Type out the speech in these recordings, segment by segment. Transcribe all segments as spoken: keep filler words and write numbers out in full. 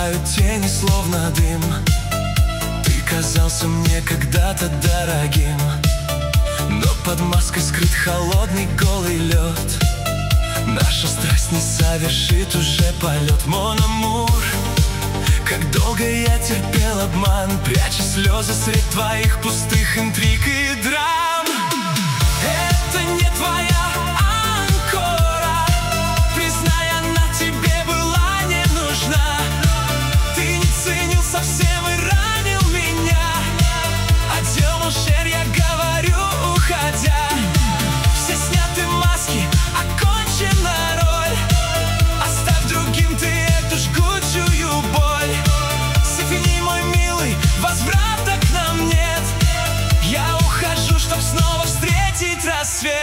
отступают тени, словно дым. Ты казался мне когда-то дорогим, но под маской скрыт холодный голый лед. Наша страсть не совершит уже полет. Мон амур, как долго я терпел обман, пряча слезы средь твоих пустых интриг и драм. Это не твоя анкора, признай, она тебе была не нужна. Ты не ценил совсем и ранил меня. Отдел Моншер, я говорю, уходя. Все сняты маски, окончена роль. Оставь другим ты эту жгучую боль. Сифини, мой милый, возврата к нам нет. Я ухожу, чтоб снова встретить рассвет.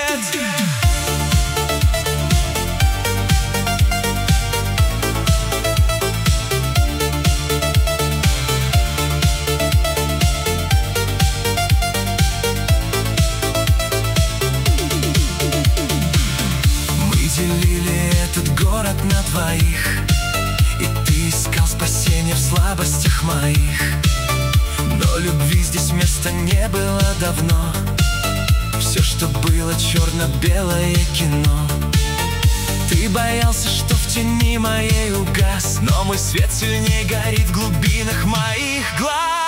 Делили этот город на двоих, и ты искал спасения в слабостях моих. Но любви здесь места не было давно. Все, что было, черно-белое кино. Ты боялся, что в тени моей угас, но мой свет сильнее горит в глубинах моих глаз.